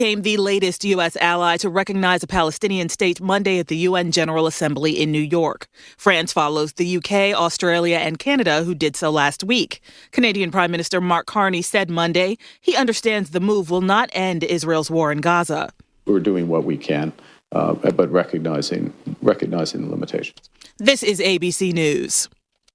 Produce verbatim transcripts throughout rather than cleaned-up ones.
Became the latest U S ally to recognize a Palestinian state Monday at the U N General Assembly in New York. France follows the U K, Australia, and Canada, who did so last week. Canadian Prime Minister Mark Carney said Monday he understands the move will not end Israel's war in Gaza. We're doing what we can, uh, but recognizing recognizing the limitations. This is A B C News.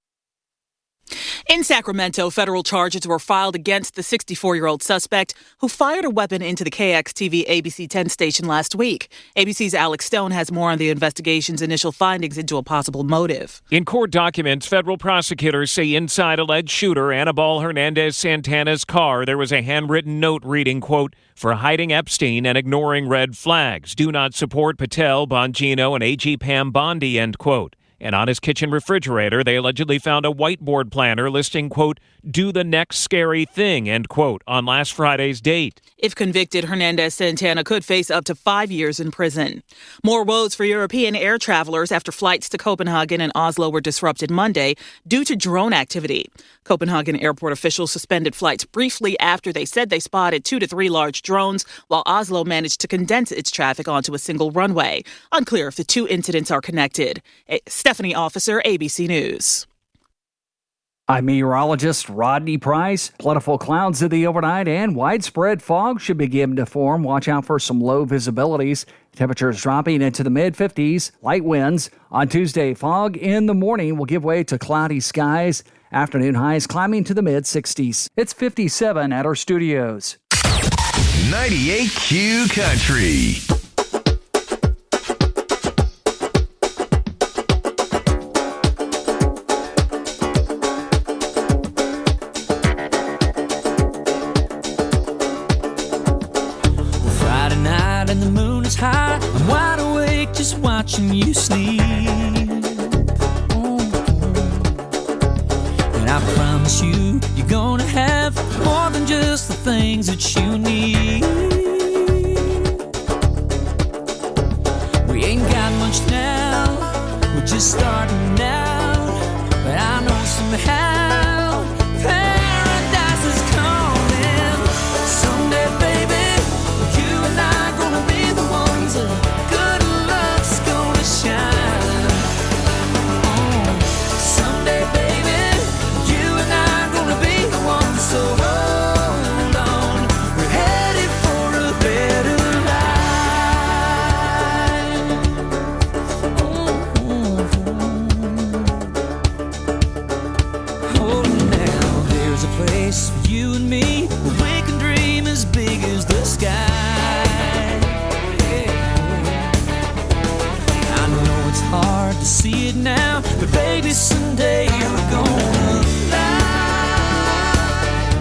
In Sacramento, federal charges were filed against the sixty-four-year-old suspect who fired a weapon into the K X T V A B C ten station last week. A B C's Alex Stone has more on the investigation's initial findings into a possible motive. In court documents, federal prosecutors say inside alleged shooter Anibal Hernandez Santana's car, there was a handwritten note reading, quote, "For hiding Epstein and ignoring red flags. Do not support Patel, Bongino, and A G Pam Bondi," end quote. And on his kitchen refrigerator, they allegedly found a whiteboard planner listing, quote, "Do the next scary thing," end quote, on last Friday's date. If convicted, Hernandez Santana could face up to five years in prison. More woes for European air travelers after flights to Copenhagen and Oslo were disrupted Monday due to drone activity. Copenhagen airport officials suspended flights briefly after they said they spotted two to three large drones, while Oslo managed to condense its traffic onto a single runway. Unclear if the two incidents are connected. Stephanie Officer, A B C News. I'm meteorologist Rodney Price. Plentiful clouds in the overnight and widespread fog should begin to form. Watch out for some low visibilities. Temperatures dropping into the mid fifties. Light winds. On Tuesday, fog in the morning will give way to cloudy skies. Afternoon highs climbing to the mid sixties. It's fifty-seven at our studios. ninety-eight Q Country. High. I'm wide awake just watching you sleep. Oh. And I promise you, you're gonna have more than just the things that you need. We ain't got much now, we're just starting out. But I know somehow paradise is coming. Someday, baby, you and I are gonna be the ones that good luck's gonna shine. Oh, someday, baby, you and I are gonna be the ones. So hold on, we're headed for a better life. Oh, oh now there's a place for you and me where we can dream as big as the sky. Hard to see it now, but baby, someday you're gonna fly.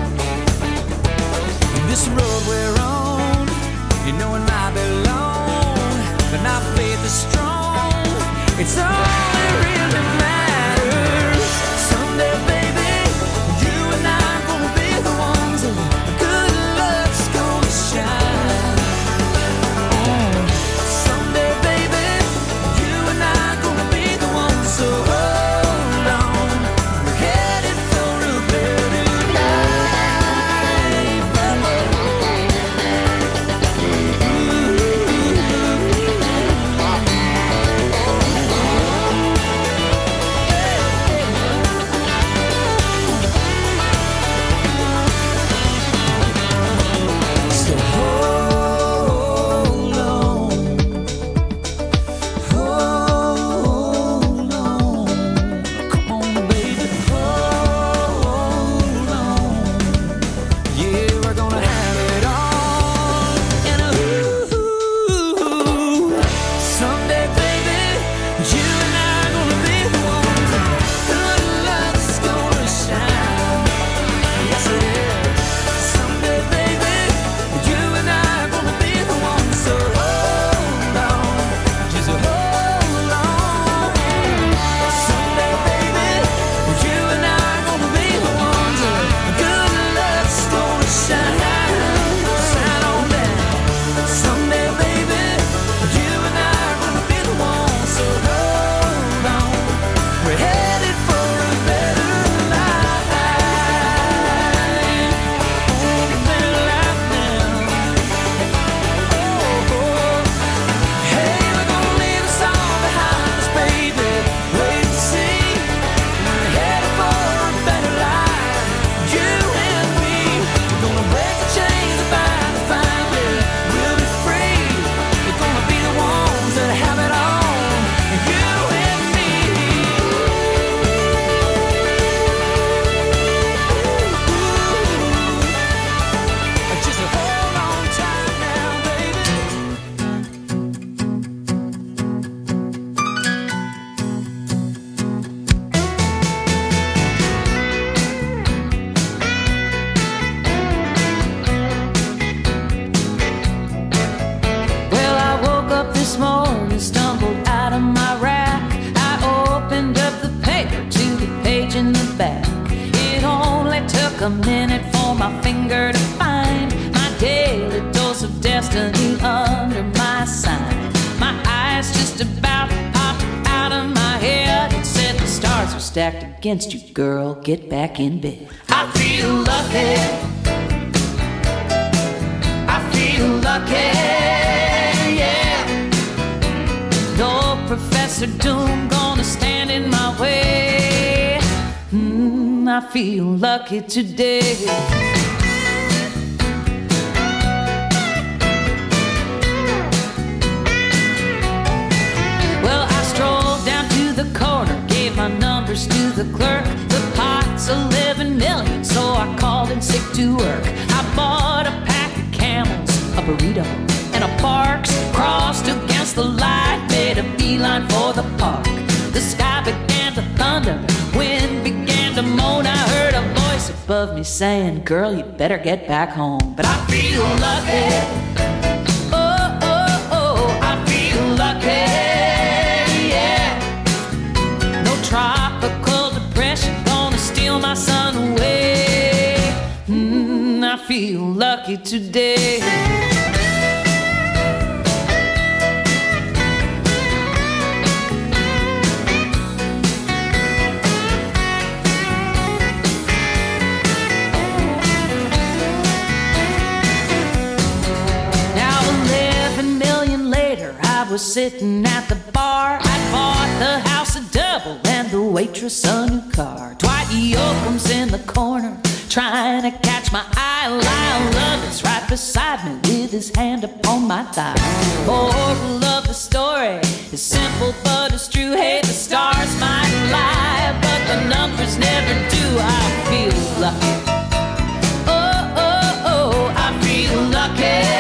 And this road we're on, you know it might be long, but my faith is strong. It's all that really matters. Someday, baby, you and I are gonna be the ones that good luck's gonna shine. Oh, someday, baby, you and I are gonna be the ones. So hold on, we're a minute for my finger to find my daily dose of destiny under my sign. My eyes just about popped out of my head and said the stars are stacked against you, girl, get back in bed. I feel lucky, I feel lucky, yeah. No Professor Doom gonna stand in my way. Mm, I feel lucky today. Well, I strolled down to the corner, gave my numbers to the clerk. The pot's eleven million, so I called in sick to work. I bought a pack of Camels, a burrito, and a Parks. Crossed against the light, made a beeline for the park. The sky began to thunder, wind began to moan. I heard a voice above me saying, girl, you better get back home. But I feel lucky, oh, oh, oh, I feel lucky, yeah. No tropical depression gonna steal my sun away. Mm, I feel lucky today. I was sitting at the bar. I bought the house a double and the waitress a new car. Dwight Yoakam's in the corner trying to catch my eye. Lyle Lovett's right beside me with his hand upon my thigh. Moral of the story is simple but it's true. Hey, the stars might lie, but the numbers never do. I feel lucky. Oh, oh, oh, I feel lucky.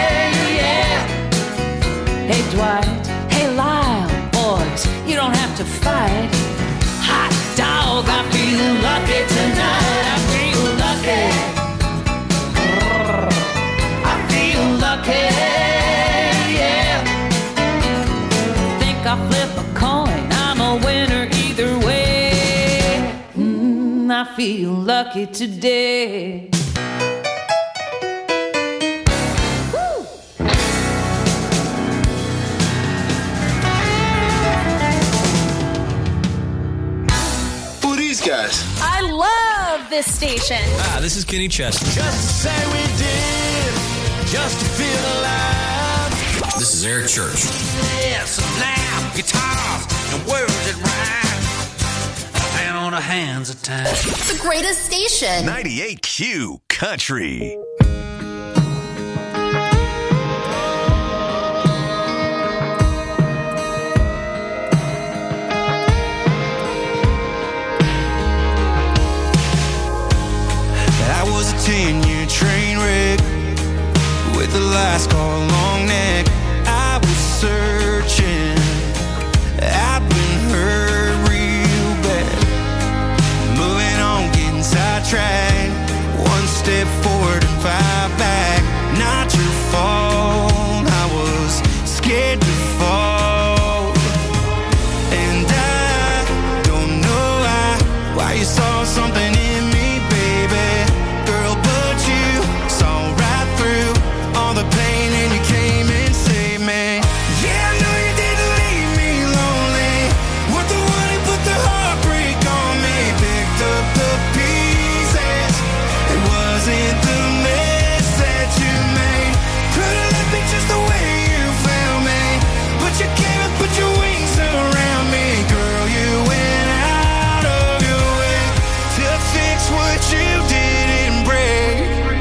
Hey Dwight, hey Lyle, boys, you don't have to fight. Hot dog, I feel lucky tonight. I feel lucky. I feel lucky, yeah. Think I'll flip a coin, I'm a winner either way. Mm, I feel lucky today. Guys. I love this station. Ah, this is Kenny Chesney. Just to say we did, just to feel alive. This is Eric Church. Yes, laugh, guitars, and words that rhyme. And on the hands of time. The greatest station. ninety-eight Q Country. ten-year train wreck with the last call long neck. I was searching, I've been hurt real bad. Moving on, getting sidetracked. One step forward and five back. Not your fault, I was scared to fall. And I don't know why, why you saw something in me, baby. Girl, but you saw right through all the pain and you came and saved me. Yeah, I know you didn't leave me lonely. Weren't the one who put the heartbreak on me. Picked up the pieces. It wasn't the mess that you made. Could've left me just the way you found me. But you came and put your wings around me. Girl, you went out of your way to fix what you didn't break.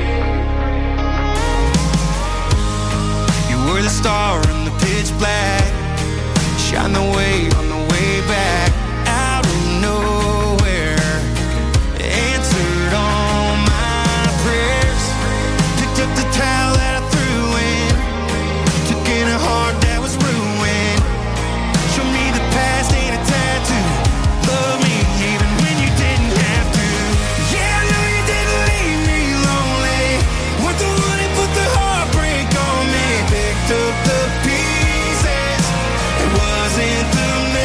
You were the star in the pitch black. Shine the way on the way back. Out of nowhere, answered all my prayers. Picked up the towel that I threw in. Took in a heart that was ruined. Show me the past ain't a tattoo. Love me even when you didn't have to. Yeah, I know you didn't leave me lonely. Weren't the one who put the heartbreak on me. Picked up the pieces. It wasn't the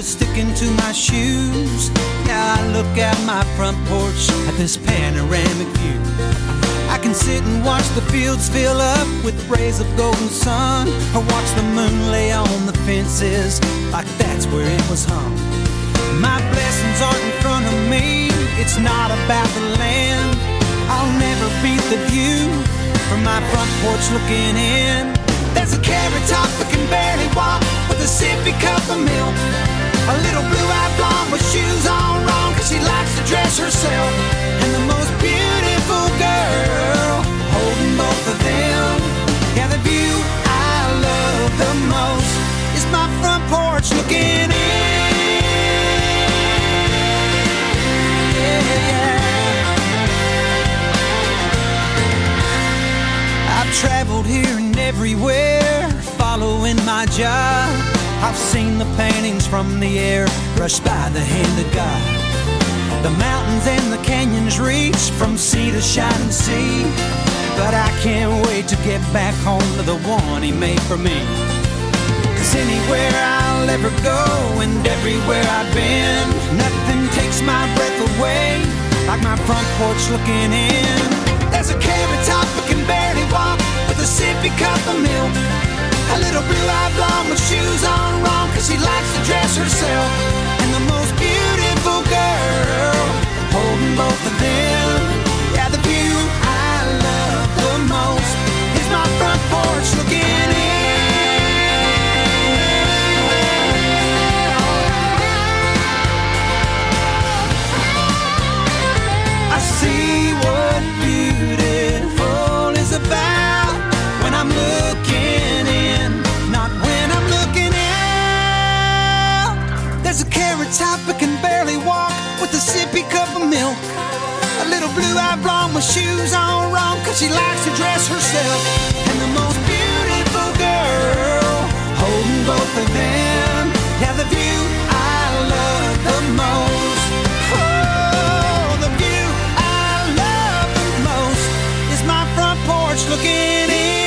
was sticking to my shoes. Now I look out my front porch at this panoramic view. I can sit and watch the fields fill up with rays of golden sun, or watch the moon lay on the fences like that's where it was hung. My blessings aren't in front of me, it's not about the land. I'll never beat the view from my front porch looking in. There's a carrot top that can barely walk with a sippy cup of milk. A little blue-eyed blonde with shoes on wrong, cause she likes to dress herself. And the most beautiful girl holding both of them. Yeah, the view I love the most is my front porch looking in. Yeah, yeah. I've traveled here and everywhere, following my job. I've seen the paintings from the air brushed by the hand of God. The mountains and the canyons reach from sea to shining sea. But I can't wait to get back home to the one he made for me. Cause anywhere I'll ever go and everywhere I've been, nothing takes my breath away like my front porch looking in. There's a carrot top that can barely walk with a sippy cup of milk. A little blue-eyed blonde with shoes on wrong, cause she likes to dress herself. And the most beautiful girl holding both of them. Yeah, the view I love the most is my front porch looking in. I see what beautiful is about when I'm looking in, not when I'm looking out. There's a carrot top that can barely walk with a sippy cup of milk. A little blue-eyed blonde with shoes on wrong, cause she likes to dress herself. And the most beautiful girl holding both of them. Yeah, the view I love the most. Oh, the view I love the most is my front porch looking in.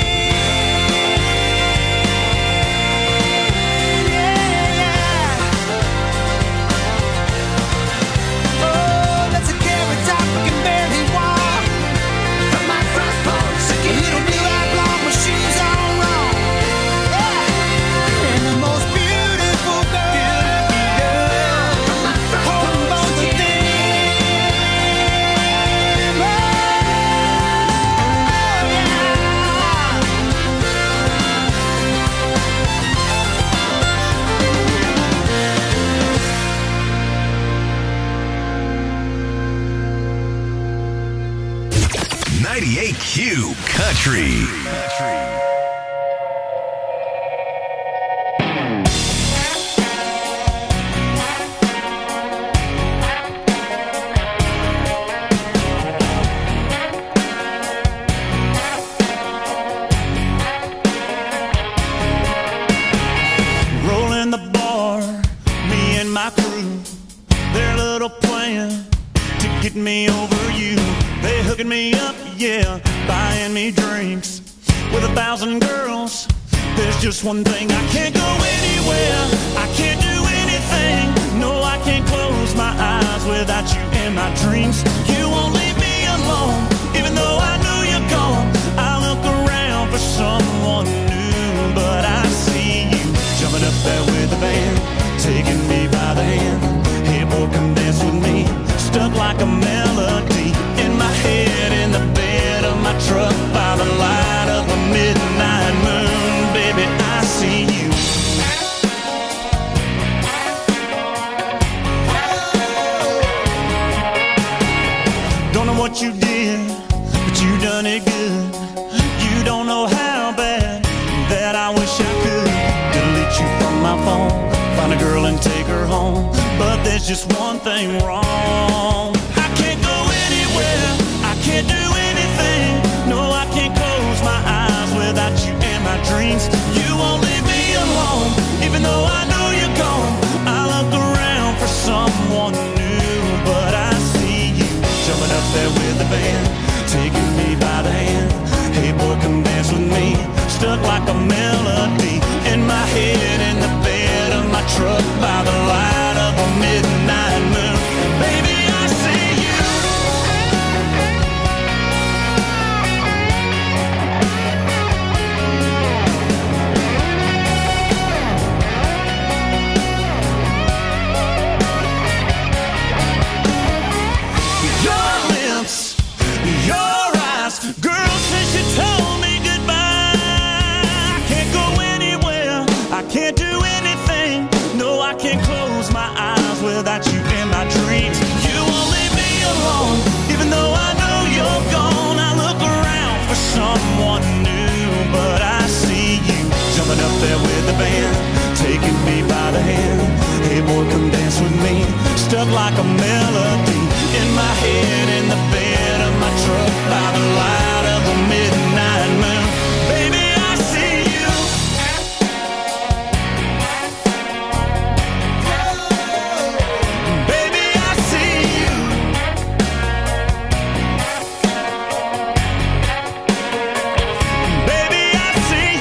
ninety-eight Q Country. Rolling the bar, me and my crew, their little plan to get me over you. They hooking me up, yeah, buying me drinks with a thousand girls. There's just one thing, I can't go anywhere, I can't do anything. No, I can't close my eyes without you in my dreams. You won't leave me alone, even though I know you're gone. I look around for someone new, but I see you jumping up there with the band, taking me by the hand. Hey boy, come dance with me, stuck like a melody in my head, in the bed of my truck, by the light of a midnight moon. Baby, I see you. Don't know what you did, but you done it good. You don't know how bad that I wish I could delete you from my phone, find a girl and take her home. But there's just one thing wrong, I can't go anywhere, I can't do anything. No, I can't close my eyes without you in my dreams. You won't leave me alone, even though I know you're gone. I look around for someone new, but I see you jumping up there with the band, taking me by the hand. Hey boy, come dance with me, stuck like a melody in my head, in the bed of my truck, by the I can't close my eyes without you in my dreams. You won't leave me alone, even though I know you're gone. I look around for someone new, but I see you jumping up there with the band, taking me by the hand. Hey boy, come dance with me. Stuck like a melody in my head, in the bed of my truck, by the light of the midnight moon. Baby, I see you. Baby, I see you. Baby, I see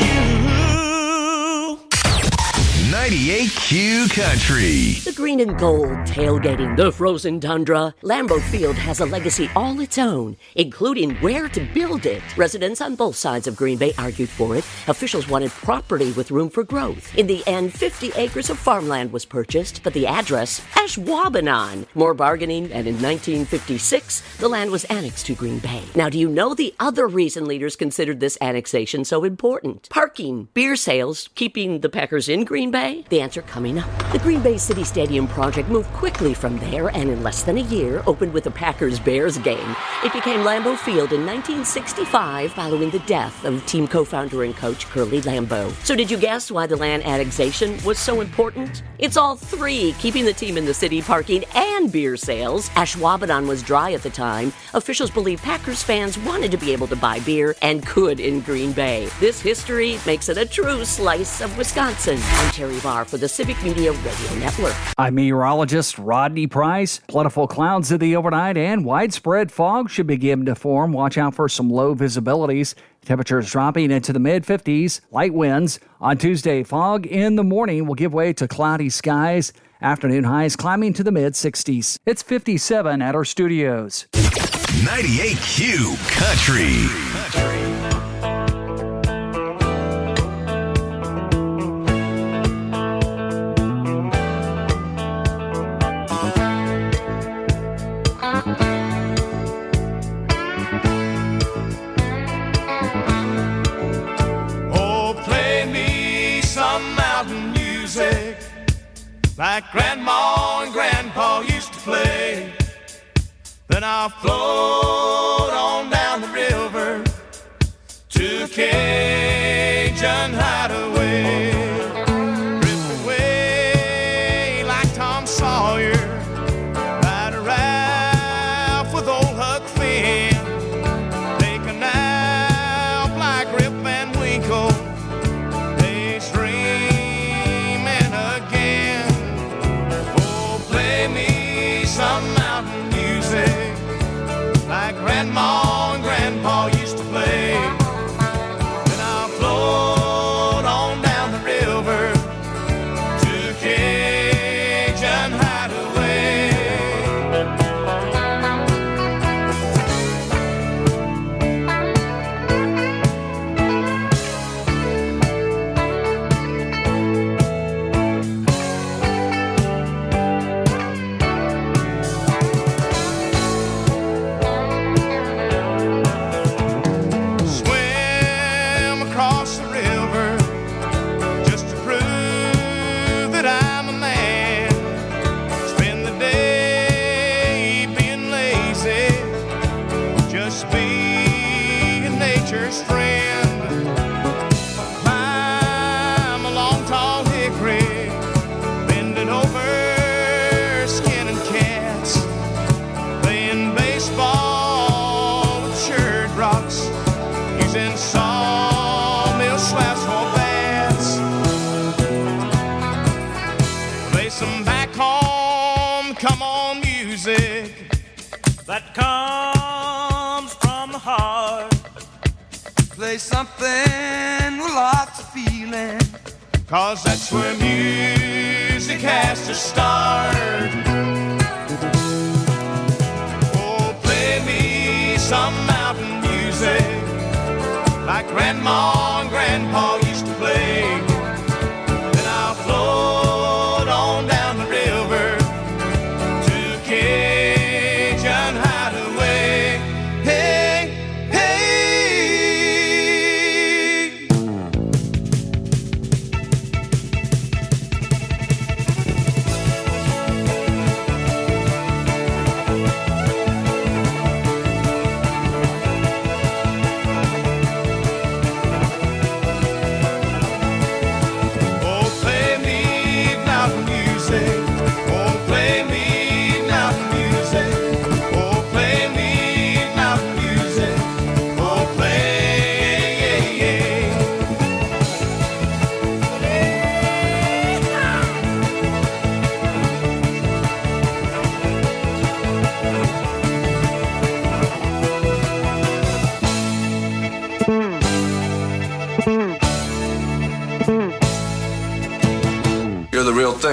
you. ninety-eight Q Country. The green and gold tailgating the frozen tundra. Lambeau Field has a legacy all its own, including where to build it. Residents on both sides of Green Bay argued for it. Officials wanted property with room for growth. In the end, fifty acres of farmland was purchased, but the address, Ashwaubenon. More bargaining, and in nineteen fifty-six, the land was annexed to Green Bay. Now, do you know the other reason leaders considered this annexation so important? Parking, beer sales, keeping the Packers in Green Bay? The answer coming up. The Green Bay City Stadium project moved quickly from there, and in less than a year, opened with a Packers-Bears game. It became Lambeau Field in nineteen sixty-five, following the death of team co-founder and coach Curly Lambeau. So did you guess why the land annexation was so important? It's all three, keeping the team in the city, parking, and beer sales. Ashwaubenon was dry at the time. Officials believe Packers fans wanted to be able to buy beer, and could in Green Bay. This history makes it a true slice of Wisconsin. I'm Terry Barr for the Civic Media Radio Network. I'm meteorologist Rodney Price. Plentiful clouds in the overnight and widespread fog should begin to form. Watch out for some low visibilities. Temperatures dropping into the mid fifties. Light winds. On Tuesday, fog in the morning will give way to cloudy skies. Afternoon highs climbing to the mid sixties. It's fifty-seven at our studios. ninety-eight Q Country. Country. Like Grandma and Grandpa used to play. Then I'll float on down the river to a Cajun hideaway. Drift away like Tom Sawyer, ride a raft with old Huck Finn. Take a nap like Rip Van Winkle. Some mountain music like Grandma and Grandpa used to play. Then I'll float on down the river to Cajun hideaway. That comes from the heart. Play something with lots of feeling, 'cause that's where music has to start. Oh, play me some mountain music like Grandma and Grandpa used to play. Then I'll float on down the river to Cajun hideaway. Hey, hey.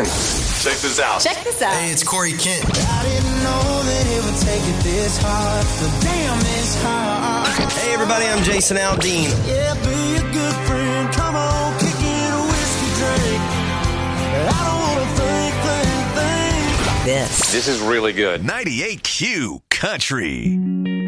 country. Check this out. Check this out. Hey, it's Corey Kent. I didn't know that it would take it this hard, but damn, it's hard. Hey, everybody, I'm Jason Aldean. Yeah, be a good friend. Come on, kick in a whiskey drink. I don't want to think, think, think. This. This is really good. ninety-eight Q Country.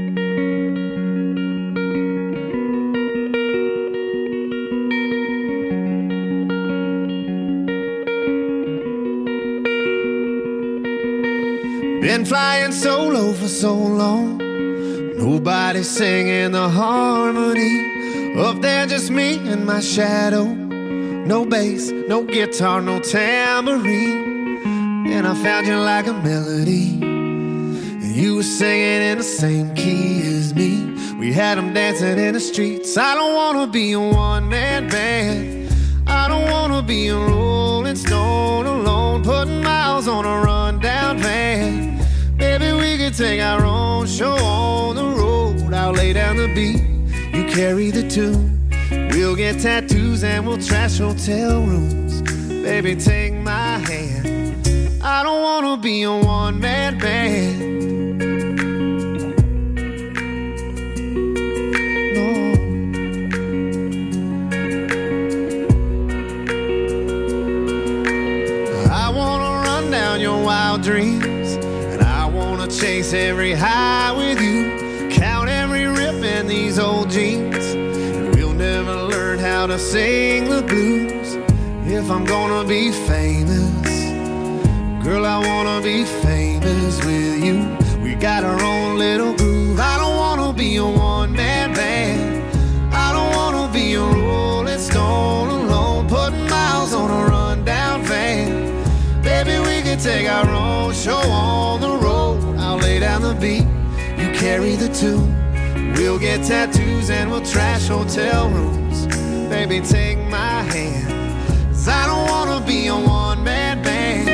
Been flying solo for so long. Nobody singing the harmony. Up there just me and my shadow. No bass, no guitar, no tambourine. And I found you like a melody. And you were singing in the same key as me. We had them dancing in the streets. I don't want to be a one-man band. I don't want to be a Rolling Stone alone, putting miles on a rundown van. Maybe we could take our own show on the road. I'll lay down the beat, you carry the tune. We'll get tattoos and we'll trash hotel rooms. Baby, take my hand. I don't wanna be a one-man band. No. I wanna run down your wild dreams. Chase every high with you, count every rip in these old jeans, and we'll never learn how to sing the blues. If I'm gonna be famous, girl, I wanna be famous with you. We got our own little groove. I don't wanna be a one-man band. I don't wanna be a Rolling Stone alone, putting miles on a rundown van. Baby, we can take our own show on the road. I'll lay down the beat, you carry the tune. We'll get tattoos and we'll trash hotel rooms. Baby, take my hand, 'cause I don't wanna be a one-man band.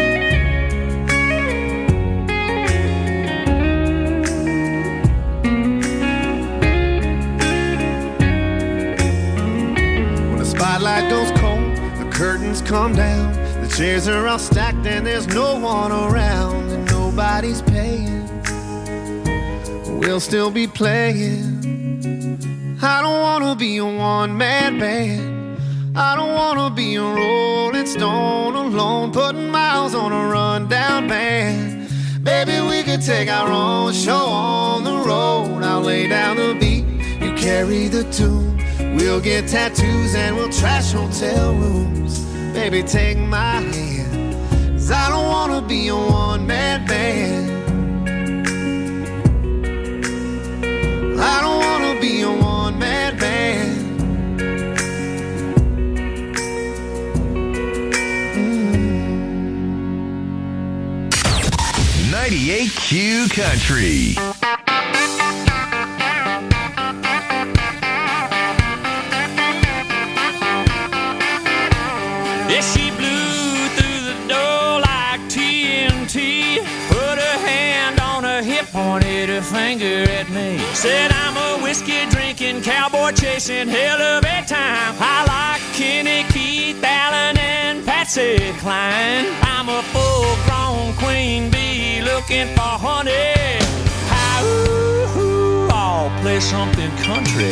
When the spotlight goes cold, the curtains come down. The chairs are all stacked and there's no one around, and nobody's paying. We'll still be playing. I don't wanna be a one-man band. I don't wanna be a Rolling Stone alone, putting miles on a rundown van. Baby, we could take our own show on the road. I'll lay down the beat, you carry the tune. We'll get tattoos and we'll trash hotel rooms. Baby, take my hand, 'cause I don't wanna be a one-man band. I don't wanna be a one-man band. Mm. ninety-eight Q Country. Yeah, she blew through the door like T N T. Put her hand on her hip, pointed her finger at me. Said I'm a whiskey drinking, cowboy chasing, hell of a time. I like Kenny, Keith, Allen, and Patsy Cline. I'm a full-grown queen bee looking for honey. Hi, ooh, ooh, I'll play something country.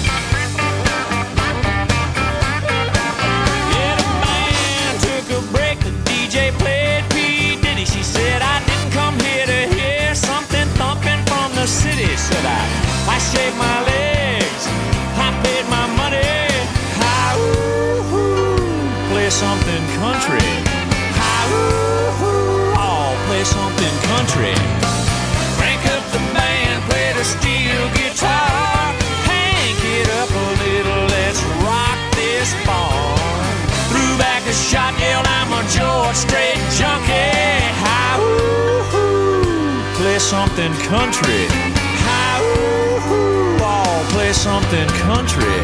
Break, the D J played P. Diddy. She said I didn't come here to hear something thumping from the city. Said I, I shaved my legs, I paid my money. Hi, ooh, ooh, play something country. Hi, ooh, ooh, I'll play something country. Crank up the band, play the steel guitar. Hank it up a little, let's rock this bar. Threw back a shot, yelled I'm a George Strait junkie. Hi, ooh, ooh, play something country. Hi, ooh, ooh, I'll play something country.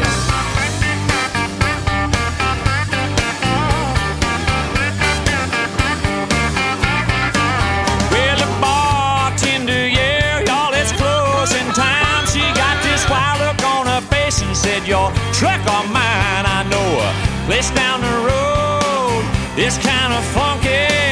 Well, the bartender, yeah, y'all, it's closing time. She got this wild look on her face and said, your truck or mine, I know her. Place down the road, it's kind of funky.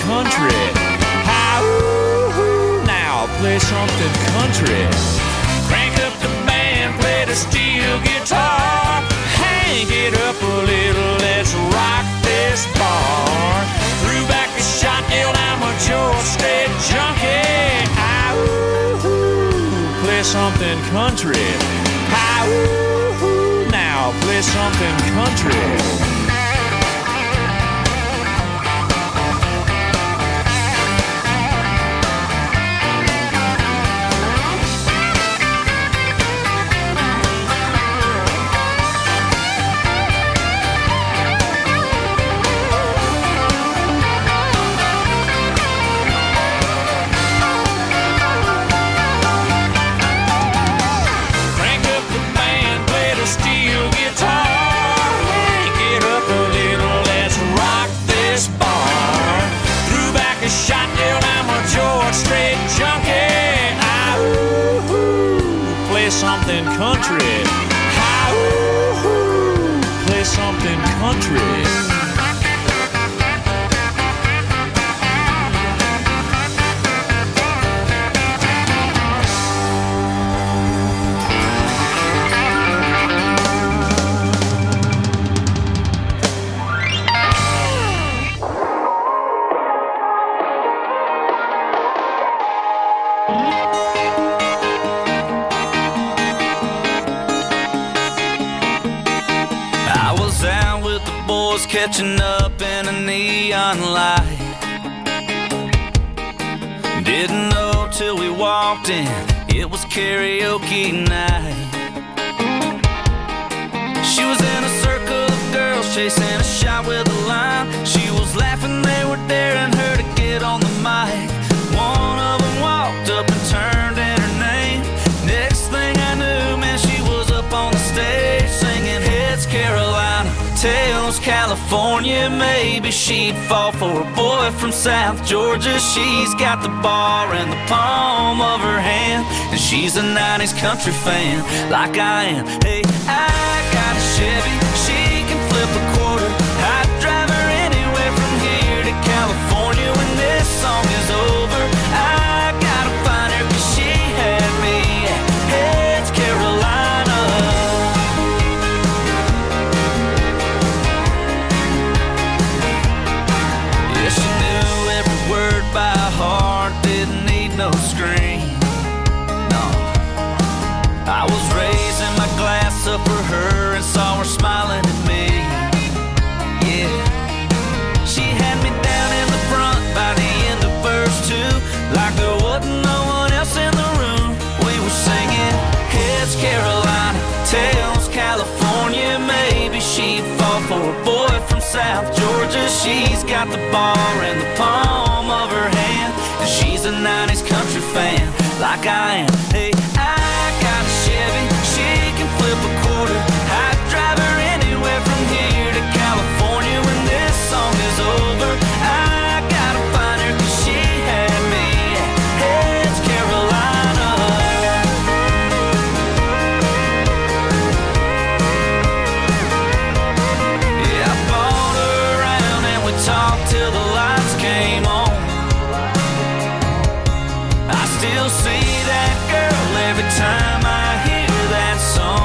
country. Hi-ooh, now play something country. Crank up the band, play the steel guitar. Hang it up a little, let's rock this bar. Threw back a shot, yelled, I'm a George Strait junkie. Hi-ooh, play something country. Hi-ooh, now play something country. Shot down, I'm a George Strait junkie. Hi-ooh, play something country. Hi-ooh, play something country. Catching up in a neon light. Didn't know till we walked in, it was karaoke night. She was in a circle of girls chasing a shot with a line. She was laughing, they were daring her to get on the mic. One of them walked up and turned in her name. Next thing I knew, man, she was up on the stage singing Heads Carolina, Tails California. Maybe she'd fall for a boy from South Georgia. She's got the bar in the palm of her hand, and she's a nineties country fan like I am. Hey, I got a Chevy, she can flip a quarter. I'd drive her anywhere from here to California. When this song is over, I gotta find her, 'cause she had me at Heads Carolina. Yeah, she knew every word by heart, didn't need no screen. No, I was raising my glass up for her and saw her smiling at me. Yeah, she had me down in the front by the end of verse two, like there wasn't no one else in the room. We were singing Heads Carolina, Tails California. Maybe she'd fall for a boy from South Georgia. She's got the bar in the palm of her hand, and she's a nineties country fan like I am. Hey, I got a Chevy, she can flip a quarter. I'd drive her anywhere from here to California. When this song is over, I gotta find her, 'cause she had me at Heads Carolina. Yeah, I bought her around and we talked till the lights came on. I still see that girl every time I hear that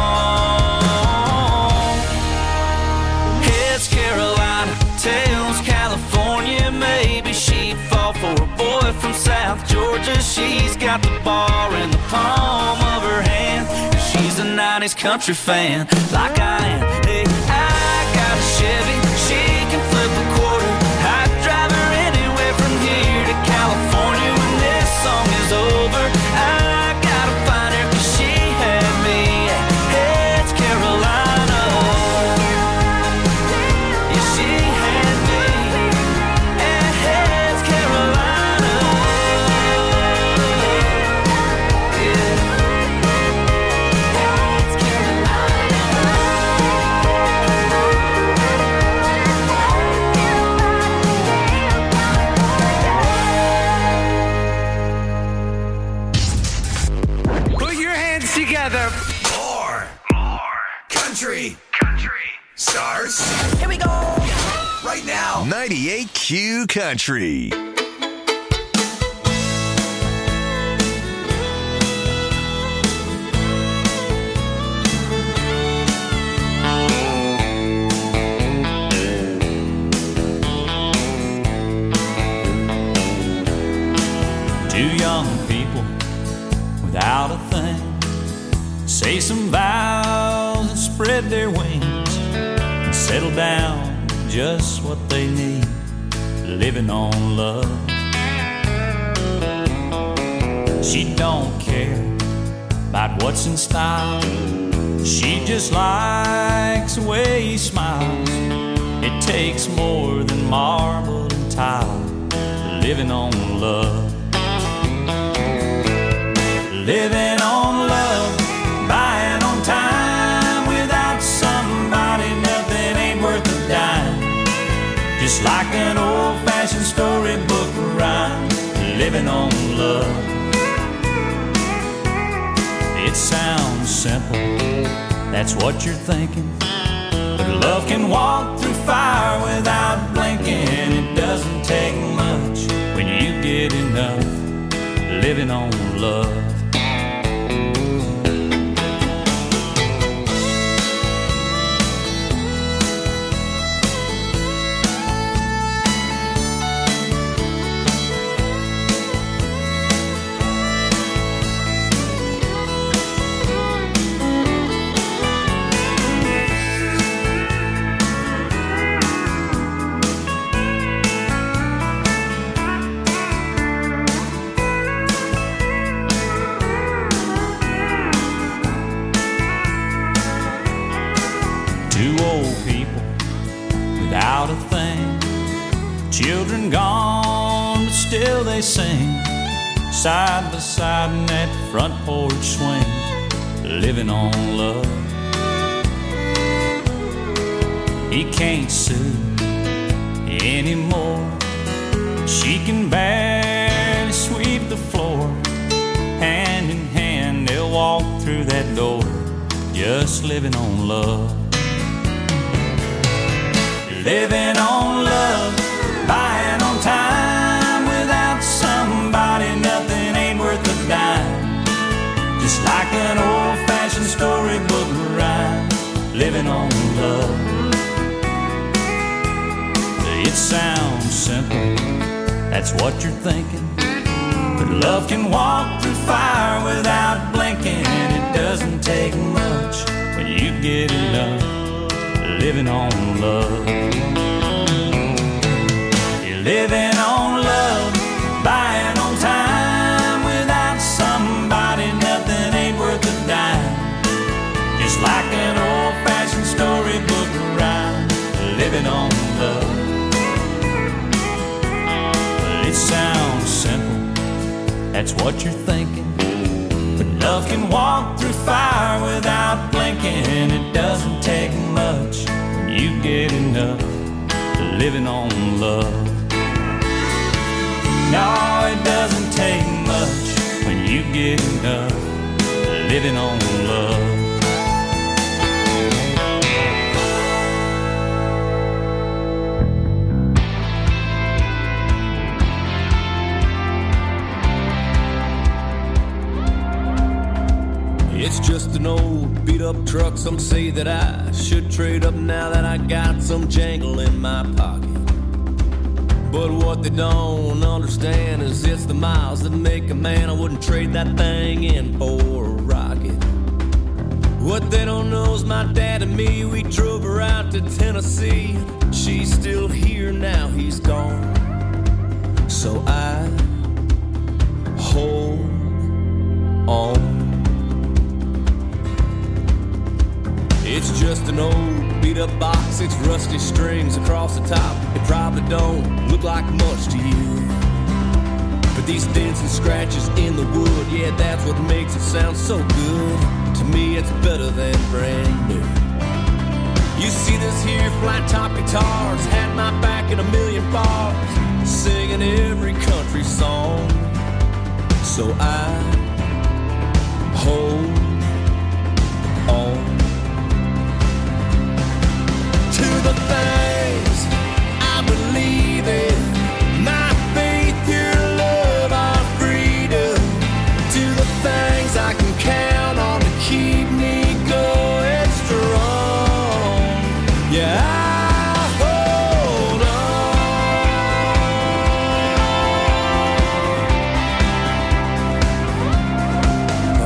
song. Heads Carolina, Tails California. Maybe she'd fall for a boy from South Georgia. She's got the bar in the palm of her hand, and she's a nineties country fan like I am. Hey, I got a Chevy, she can flip a quarter. I'd drive her anywhere from here to California. When this song is over, I gotta find her, 'cause she had me at Heads Carolina. Yeah, she had me at Heads Carolina. Yeah. Heads Carolina. Put your hands together. More, more country, country starts. Here we go. Right now, ninety-eight Q Country. without a thing. Say some vows and spread their wings and settle down just what they need, living on love. She don't care about what's in style. She just likes the way he smiles. It takes more than marble and tile, living on love. Living on love, buying on time. Without somebody, nothing ain't worth a dime. Just like an old-fashioned storybook rhyme, living on love. It sounds simple, that's what you're thinking. But love can walk through fire without blinking. It doesn't take much when you get enough, living on love. Without a thing, children gone, but still they sing, side by side in that front porch swing, living on love. He can't sue anymore. She can barely sweep the floor. Hand in hand they'll walk through that door, just living on love. Living on love, buying on time. Without somebody, nothing ain't worth a dime. Just like an old-fashioned storybook rhyme, living on love. It sounds simple, that's what you're thinking. But love can walk through fire without blinking. It doesn't take much when you get enough, living on love. You're living on love, buying on time. Without somebody, nothing ain't worth a dime. Just like an old-fashioned storybook rhyme, living on love. Well, it sounds simple, that's what you're thinking. But love can walk through fire without blinking. It doesn't take much when you get enough, living on love. No, it doesn't take much when you get enough, living on love. It's just an old beat-up truck. Some say that I should trade up now that I got some jangle in my pocket. But what they don't understand is it's the miles that make a man. I wouldn't trade that thing in for a rocket. What they don't know is my dad and me, we drove her out to Tennessee. She's still here now, he's gone. So I hold on. It's just an old beat-up box, six rusty strings across the top. It probably don't look like much to you, but these dents and scratches in the wood, yeah, that's what makes it sound so good. To me, it's better than brand new. You see this here flat-top guitars had my back in a million bars, singing every country song. So I hold on to the things I believe in, my faith, your love, our freedom, to the things I can count on to keep me going strong. Yeah, I hold on.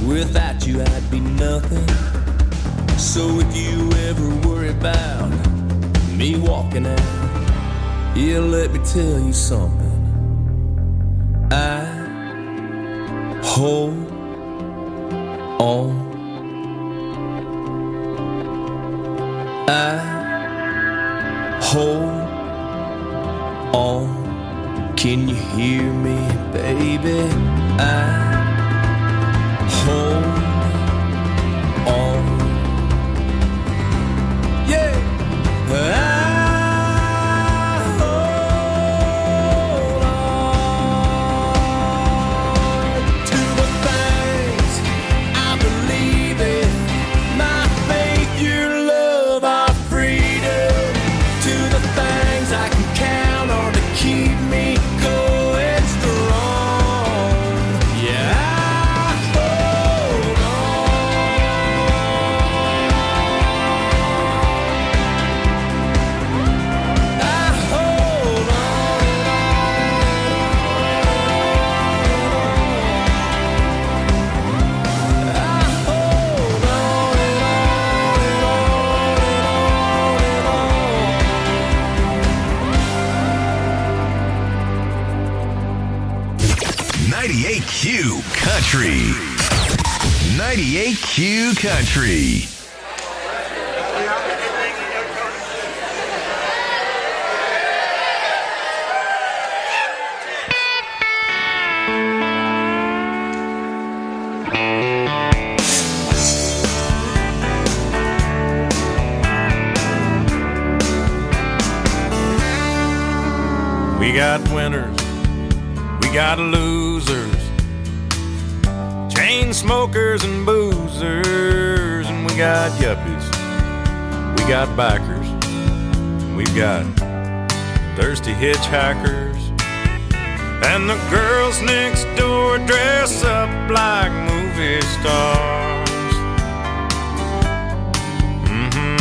Without you, I'd be nothing. So if you ever worry about me walking out, yeah, let me tell you something. I hold on. I hold on. Can you hear me, baby? I hold on. Yeah. I ninety-eight Q Country. ninety-eight Q Country. We got winners, we got losers, chain smokers and boozers, and we got yuppies, we got bikers, we've got thirsty hitchhikers, and the girls next door dress up like movie stars. Mm-hmm,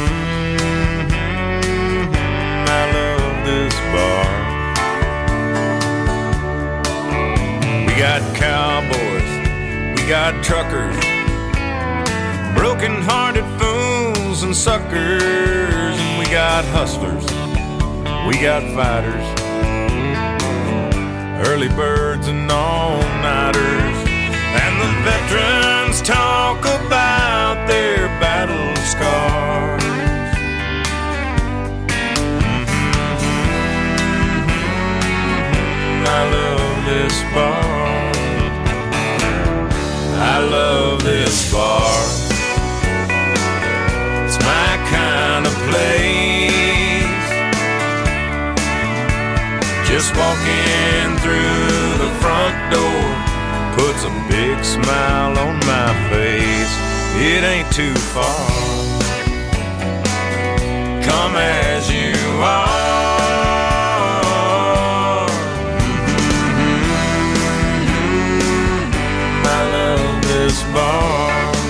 mm-hmm, I love this bar. We got cowboys, we got truckers, broken-hearted fools and suckers, and we got hustlers, we got fighters, early birds and all-nighters, and the veterans talk about their battle scars. Mm-hmm, I love this bar. I love this bar. It's my kind of place. Just walking through the front door puts a big smile on my face. It ain't too far. Come as you are. Bar.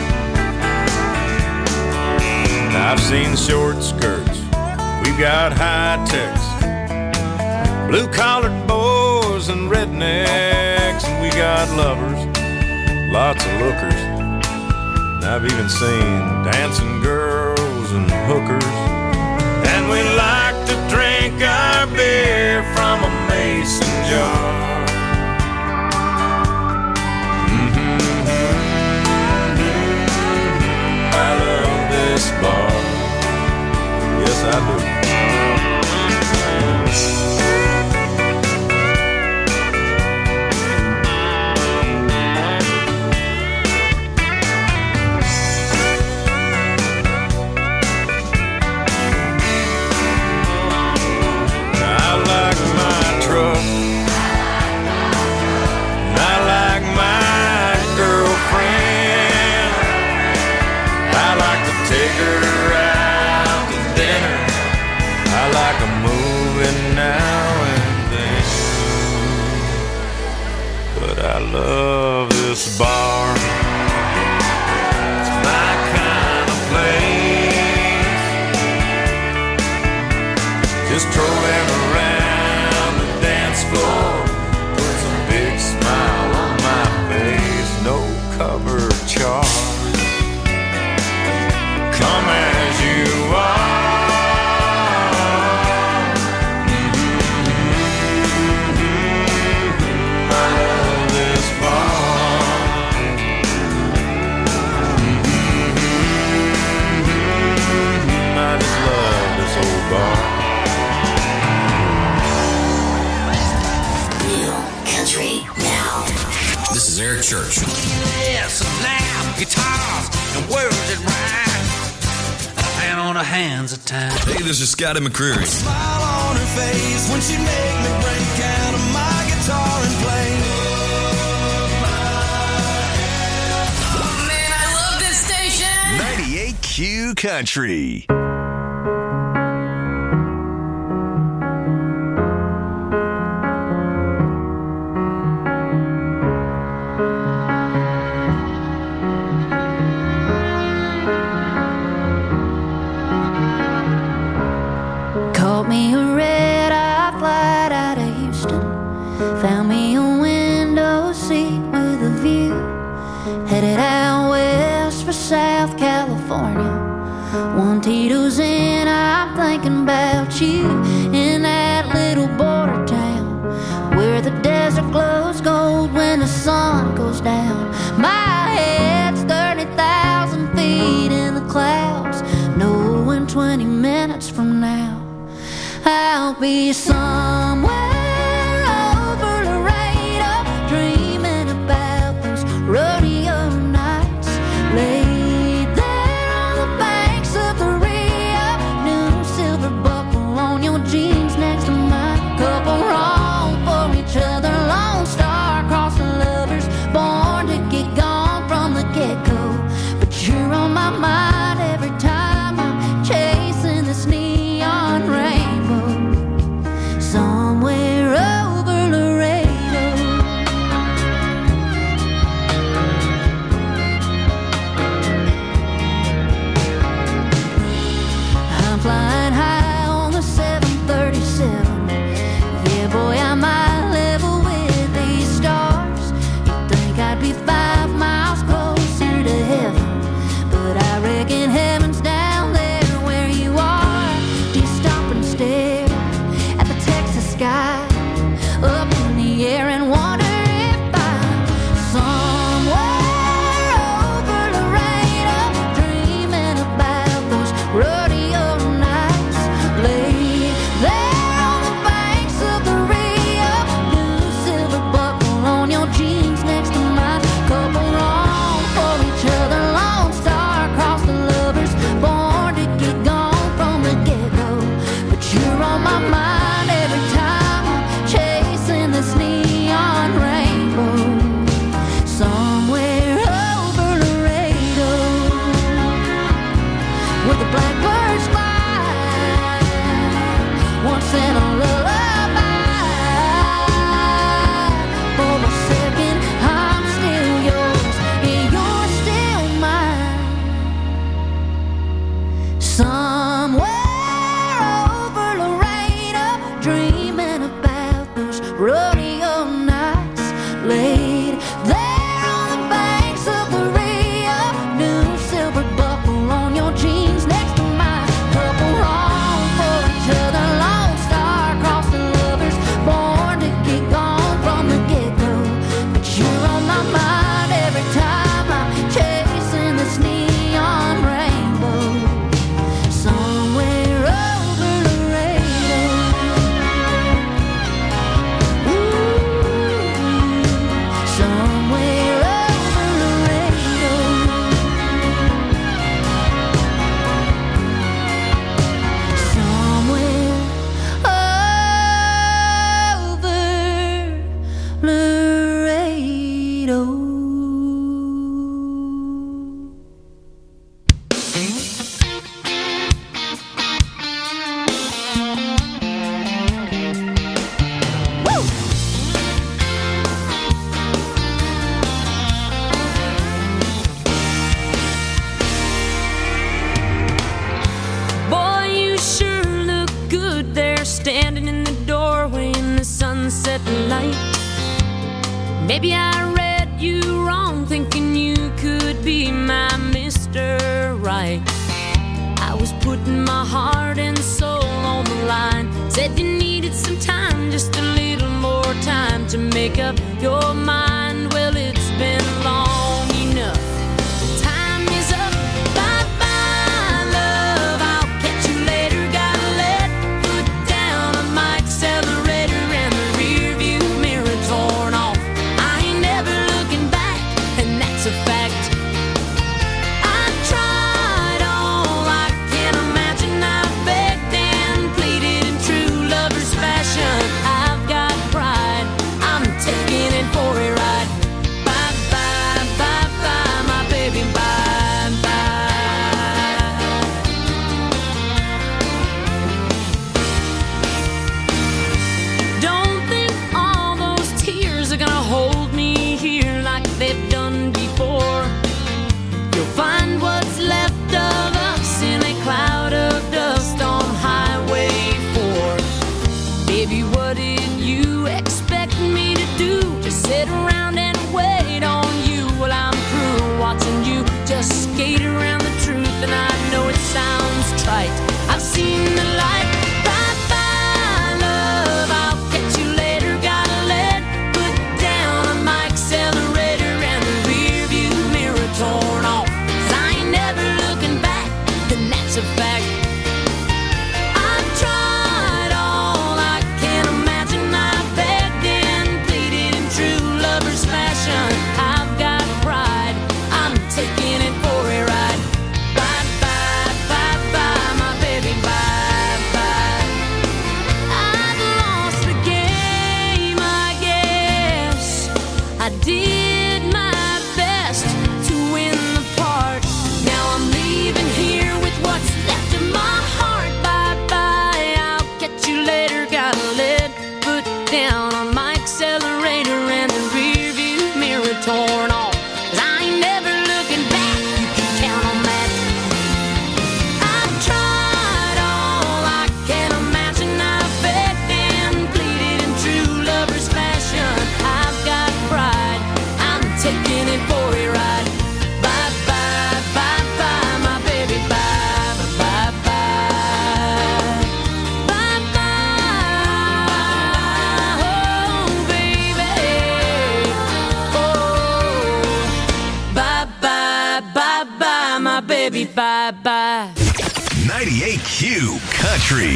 I've seen short skirts, we've got high techs, blue-collared boys and rednecks, and we got lovers, lots of lookers, and I've even seen dancing girls and hookers, and we like to drink our beer from a mason jar. Bar. Yes, I do. I like my truck cover charge. Come as you are. I love this bar. I just love this old bar. New country now. This is Eric Church. Yes, loud guitars and words that rhyme. And on the hands of time. Hey, this is Scotty McCreery. Smile on her face when she make me break out of my guitar and play. Oh man, I love this station. ninety-eight Q Country. Caught me a red-eye flight out of Houston. Found me a window seat with a view. Headed out west for South California. One Tito's in, I'm thinking about you. In that little border town where the desert glows gold when the sun goes down. My head's thirty thousand feet in the clouds, knowing twenty minutes from now I'll be somewhere over Laredo, dreaming about those rodeo nights. Laid there on the banks of the Rio, new silver buckle on your jeans next to mine. Couple wrong for each other, Lone Star across the lovers, born to get gone from the get-go. But you're on my mind every time I'm chasing this neon rainbow. Somewhere over Laredo. I'm flying high on the seven thirty-seven. Yeah, boy, I might level with these stars. You'd think I'd be five miles closer to heaven, but I reckon heaven's down there where you are. Do you stop and stare at the Texas sky up in the air and wonder if I'm somewhere over Laredo, dreaming about those rodeo nights. Laid there on the banks of the Rio, new silver buckle on your jeans next to mine. Couple wrong for each other, Lone Star across the lovers, born to get gone from the get-go. But you're on my mind every time I'm chasing this neon rainbow. Somewhere over Laredo, where the blackbirds fly, once in a lullaby. For a second, I'm still yours, and you're still mine. Somewhere over Laredo, dreaming about those rodeo nights. Laid there on the banks of the Rio, new silver buckle on your jeans next to mine. Couple wrong for each other, Lone Star across the lovers, born to get gone from the get-go. But you're on my mind every time I'm chasing this neon rainbow. Somewhere over Laredo. Somewhere over Laredo. Somewhere over Laredo. Boy, you sure look good there, standing in the doorway in the sunset light. Maybe I read you wrong, thinking you putting my heart and soul on the line. Said you needed some time, just a little more time to make up your mind. Well, it's been long enough. Time is up. Bye-bye, love. I'll catch you later. Gotta let foot down on my accelerator and the rear view mirror torn off. I ain't never looking back, and that's a fact. I tried all I can imagine. I begged and pleaded in true lover's fashion. I've got pride. I'm taking it for a ride. Bye bye, bye bye, my baby, bye bye. Don't think all those tears are gonna hold me here like they've done before. You'll find what's left of us in a cloud of dust on Highway four. Baby, what did you expect me to do? Just sit around and wait on you while I'm through watching you just skate around the truth. And I know it sounds trite, I've seen the light. Bye bye, love, I'll catch you later. Gotta let foot down on my accelerator and the rear view mirror torn off. 'Cause I ain't never looking back, and that's a fact. I've tried all I can imagine. I begged and pleaded in true lover's fashion. I've got pride. I'm taking it for a ride. Bye bye, bye bye, my baby, bye bye. I've lost the game, I guess. I did my best to win the part. Now I'm leaving here with what's left of my heart. Bye bye, I'll catch you later. Gotta let foot down on my accelerator and the rear view mirror torn off. 'Cause I ain't never looking back, you can count on that. I've tried all I can imagine. I've begged and pleaded in true lover's fashion. I've got pride. I'm taking it for a ride. Bye bye, bye bye, my baby, bye bye, bye bye. Bye bye, oh baby, oh. Bye bye, bye bye, my baby, bye bye. ninety-eight Q Country.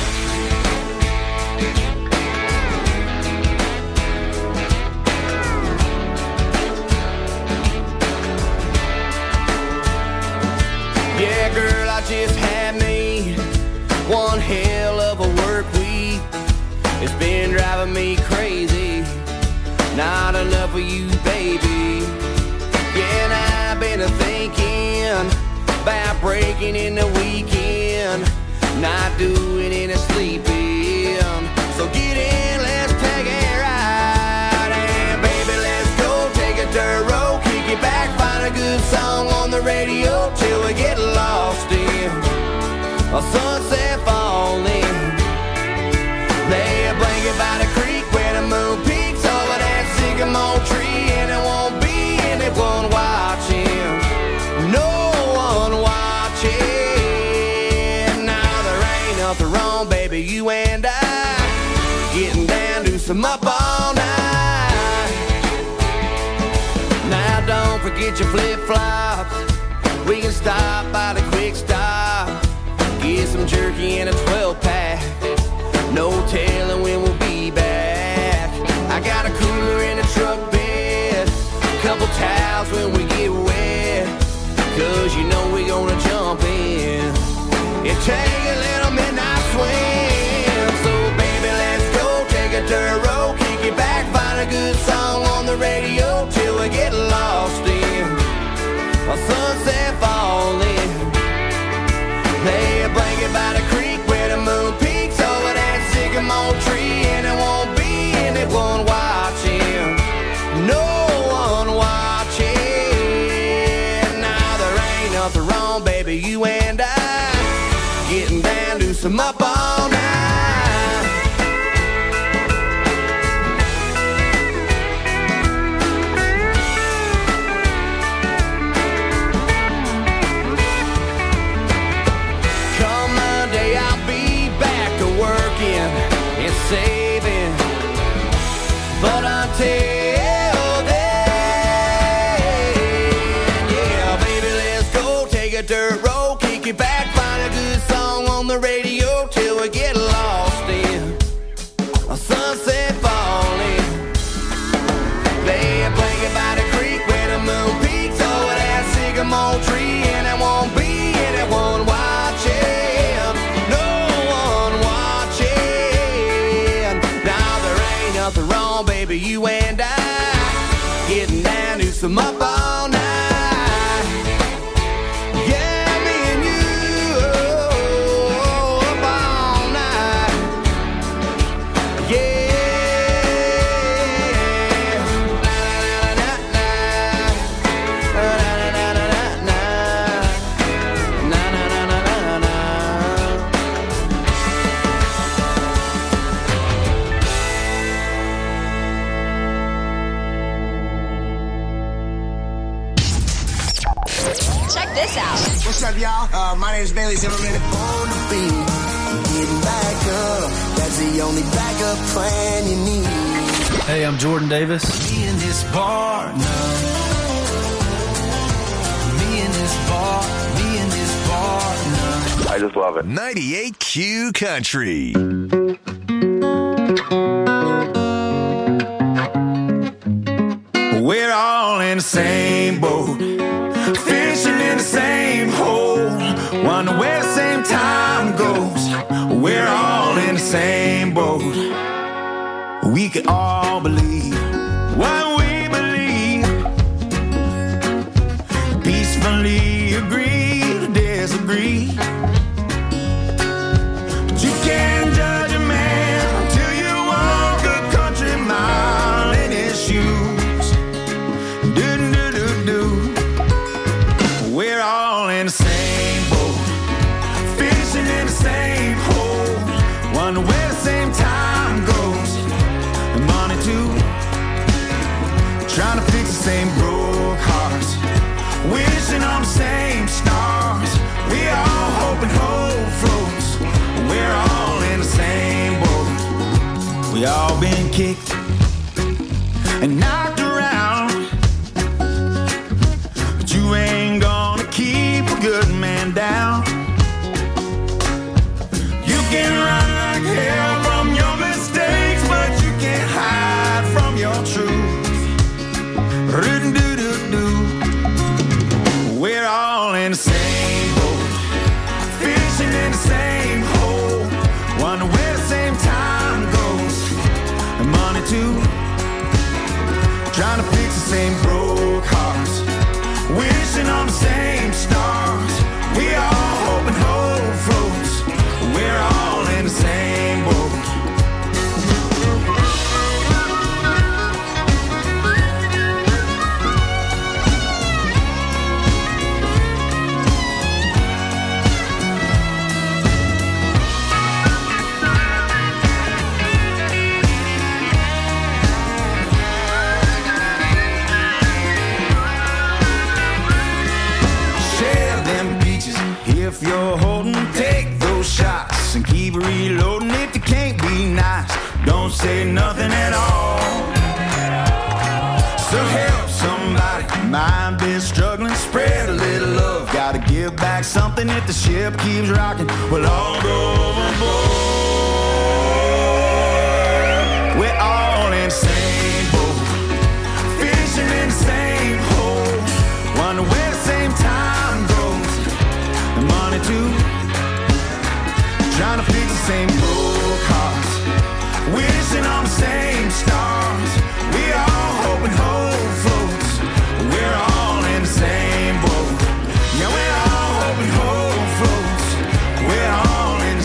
Yeah, girl, I just had me one hell of a work week. It's been driving me crazy. Not enough of you, baby. Yeah, and I've been thinking about breaking in the weekend, not doing any sleeping. So get in, let's take a ride. And baby, let's go take a dirt road, kick it back, find a good song on the radio till we get lost in a sunset falling. Lay a blanket by the creek where the moon peaks over that sycamore tree, and it won't be anyone watching, no one watching. Now there ain't nothing wrong, baby, you and I getting down to some up all night. Now don't forget your flip-flops. We can stop by the quick stop, get some jerky and a twelve pack. No telling when we'll be back. I got a cooler in the truck bed, couple towels when we get wet, 'cause you know we gonna jump in and take a little midnight swim. So baby, let's go take a dirt road, kick it back, find a good song on the radio till we get lost in a sunset falling. Lay a blanket by the creek where the moon peaks over that sycamore tree, and it won't be anyone watching, no one watching. Now there ain't nothing wrong, baby, you and I getting down to some up all night. Come that dirt road, kick it back, find a good song on the radio till we get lost in a sunset falling. Lay a blanket by the creek where the moon peaks over that sycamore tree, and it won't be anyone watching, no one watching. Now there ain't nothing wrong, baby, you and I getting down to some up all night. What's up, y'all? Uh, my name is Bailey Zimmerman. On the beat, getting back up. That's the only backup plan you need. Hey, I'm Jordan Davis. Me in this bar now. Me in this bar. Me in this bar now. I just love it. ninety-eight Q Country. We're all in the same boat, fishing in the same hole, wonder where the same time goes. We're all in the same boat. We can all believe what we believe, peacefully agree to disagree. But you can't judge a man until you walk a country mile in his shoes. We're all in the same boat, fishing in the same hole, wonder where the same time goes. And money too, trying to fix the same broke hearts, wishing on the same stars. We all hope and hope floats. We're all in the same boat. We all been kicked and knocked around, but you ain't gonna keep a good man down. You can run like hell from your mistakes, but you can't hide from your truth. We're all in the same boat, fishing in the same hole, wonder where the same time goes. And money too, trying to fix the same broke hearts, wishing on the same stars. We all hope and hope floats. We're all in the same boat. If you're holding, take those shots and keep reloading. If you can't be nice, don't say nothing at all. So help somebody, mind been struggling, spread a little love. Gotta give back something if the ship keeps rocking. We'll all go overboard. We're all in the same boat, fishing in the same hole, wonder where the same time goes. Money too, trying to fix the same broke hearts, wishing on the same stars. We all hope and hope floats. We're all in the same boat. Yeah, we're all hope and hope floats. We're all in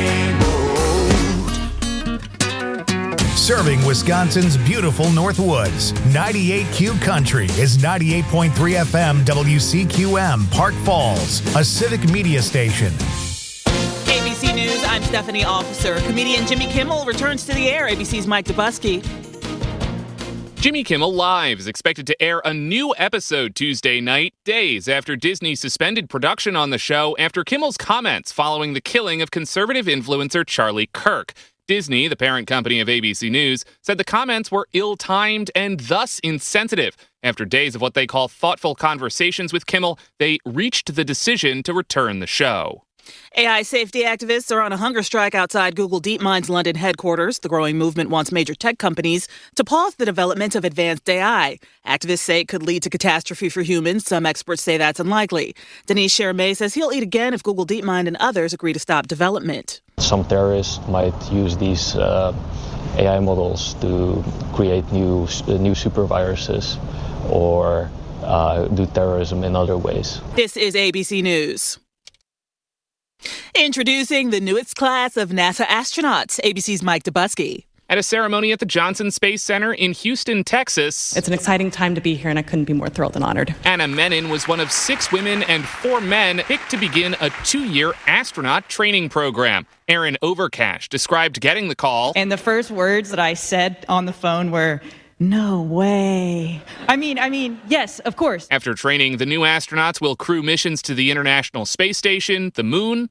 the same boat. Serving Wisconsin's beautiful Northwoods, ninety-eight Q Country is ninety-eight point three F M W C Q M, Park Falls, a civic media station. A B C News, I'm Stephanie Officer. Comedian Jimmy Kimmel returns to the air. A B C's Mike Dubusky. Jimmy Kimmel Live is expected to air a new episode Tuesday night, days after Disney suspended production on the show after Kimmel's comments following the killing of conservative influencer Charlie Kirk. Disney, the parent company of A B C News, said the comments were ill-timed and thus insensitive. After days of what they call thoughtful conversations with Kimmel, they reached the decision to return the show. A I safety activists are on a hunger strike outside Google DeepMind's London headquarters. The growing movement wants major tech companies to pause the development of advanced A I. Activists say it could lead to catastrophe for humans. Some experts say that's unlikely. Denise Chermay says he'll eat again if Google DeepMind and others agree to stop development. Some terrorists might use these uh, A I models to create new, uh, new superviruses or uh, do terrorism in other ways. This is A B C News. Introducing the newest class of NASA astronauts, A B C's Mike Dubusky. At a ceremony at the Johnson Space Center in Houston, Texas. It's an exciting time to be here, and I couldn't be more thrilled and honored. Anna Menon was one of six women and four men picked to begin a two-year astronaut training program. Erin Overcash described getting the call. And the first words that I said on the phone were, "No way." I mean, I mean, yes, of course. After training, the new astronauts will crew missions to the International Space Station, the Moon,